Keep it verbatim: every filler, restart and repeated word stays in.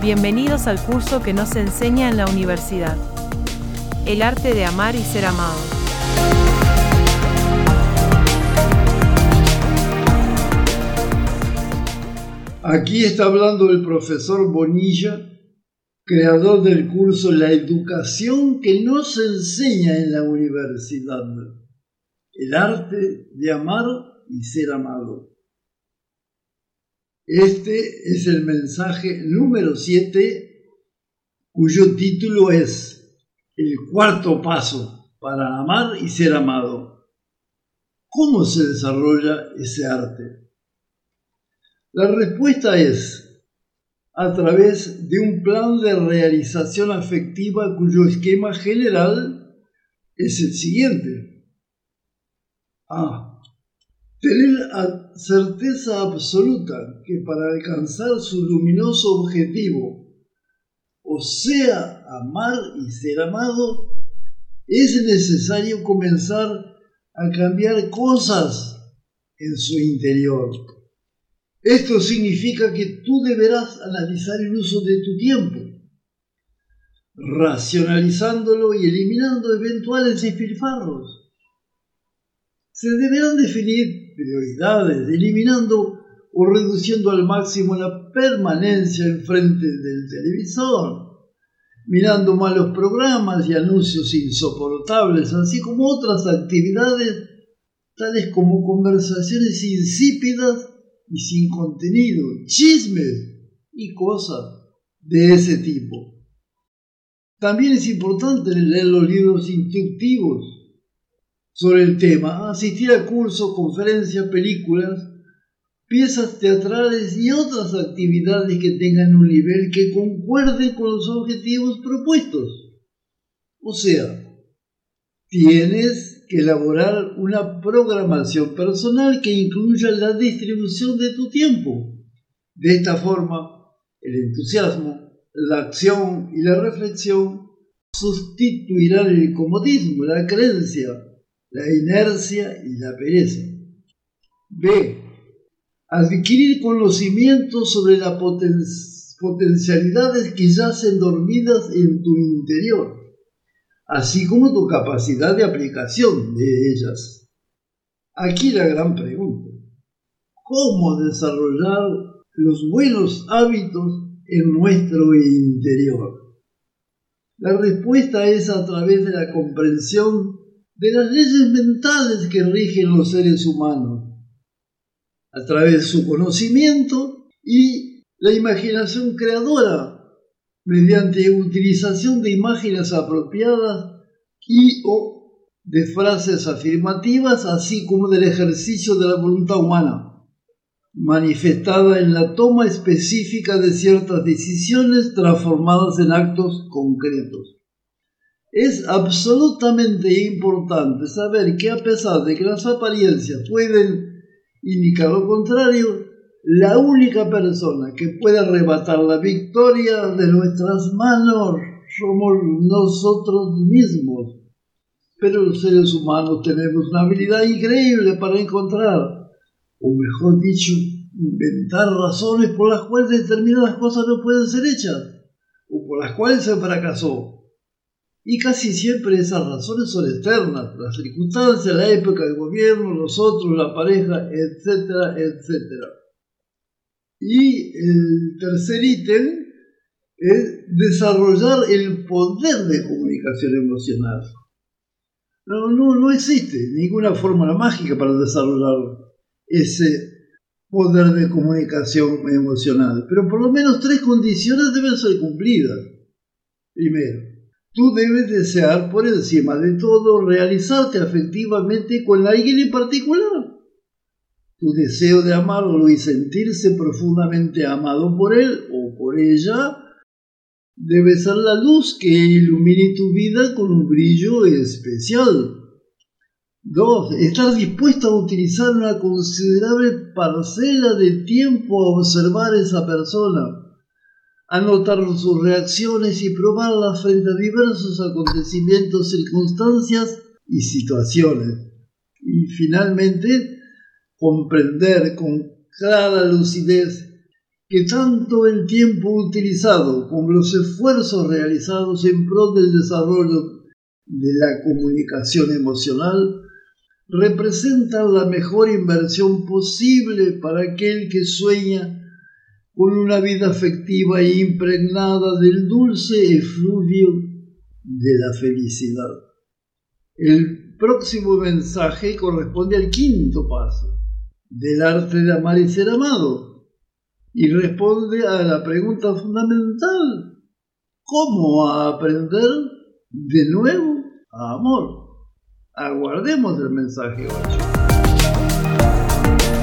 Bienvenidos al curso que nos enseña en la universidad. El arte de amar y ser amado. Aquí está hablando el profesor Bonilla, creador del curso La educación que no se enseña en la universidad. El arte de amar y ser amado. Este es el mensaje número siete, cuyo título es El cuarto paso para amar y ser amado. ¿Cómo se desarrolla ese arte? La respuesta es a través de un plan de realización afectiva cuyo esquema general es el siguiente. A. Tener certeza absoluta que para alcanzar su luminoso objetivo, o sea, amar y ser amado, es necesario comenzar a cambiar cosas en su interior. Esto significa que tú deberás analizar el uso de tu tiempo, racionalizándolo y eliminando eventuales despilfarros. Se deberán definir prioridades, eliminando o reduciendo al máximo la permanencia enfrente del televisor, mirando malos programas y anuncios insoportables, así como otras actividades tales como conversaciones insípidas y sin contenido, chismes y cosas de ese tipo. También es importante leer los libros instructivos sobre el tema, asistir a cursos, conferencias, películas, piezas teatrales y otras actividades que tengan un nivel que concuerde con los objetivos propuestos. O sea, tienes que elaborar una programación personal que incluya la distribución de tu tiempo. De esta forma, el entusiasmo, la acción y la reflexión sustituirán el comodismo, la creencia, la inercia y la pereza. B. Adquirir conocimientos sobre las poten- potencialidades que yacen dormidas en tu interior, así como tu capacidad de aplicación de ellas. Aquí la gran pregunta: ¿cómo desarrollar los buenos hábitos en nuestro interior? La respuesta es a través de la comprensión de las leyes mentales que rigen los seres humanos, a través de su conocimiento y la imaginación creadora, mediante utilización de imágenes apropiadas y o de frases afirmativas, así como del ejercicio de la voluntad humana, manifestada en la toma específica de ciertas decisiones transformadas en actos concretos. Es absolutamente importante saber que a pesar de que las apariencias pueden indicar lo contrario, la única persona que puede arrebatar la victoria de nuestras manos somos nosotros mismos. Pero los seres humanos tenemos una habilidad increíble para encontrar, o mejor dicho, inventar razones por las cuales determinadas cosas no pueden ser hechas, o por las cuales se fracasó. Y casi siempre esas razones son externas, las circunstancias, la época, el gobierno, nosotros, la pareja, etcétera, etcétera. Y el tercer ítem es desarrollar el poder de comunicación emocional. No, no, no existe ninguna fórmula mágica para desarrollar ese poder de comunicación emocional, pero por lo menos tres condiciones deben ser cumplidas. Primero, tú debes desear por encima de todo realizarte afectivamente con alguien en particular. Tu deseo de amarlo y sentirse profundamente amado por él o por ella debe ser la luz que ilumine tu vida con un brillo especial. Dos, estar dispuesto a utilizar una considerable parcela de tiempo a observar a esa persona, a notar sus reacciones y probarlas frente a diversos acontecimientos, circunstancias y situaciones. Y finalmente, comprender con clara lucidez que tanto el tiempo utilizado como los esfuerzos realizados en pro del desarrollo de la comunicación emocional representan la mejor inversión posible para aquel que sueña con una vida afectiva e impregnada del dulce efluvio de la felicidad. El próximo mensaje corresponde al quinto paso del arte de amar y ser amado y responde a la pregunta fundamental: ¿cómo aprender de nuevo a amor? Aguardemos el mensaje ocho.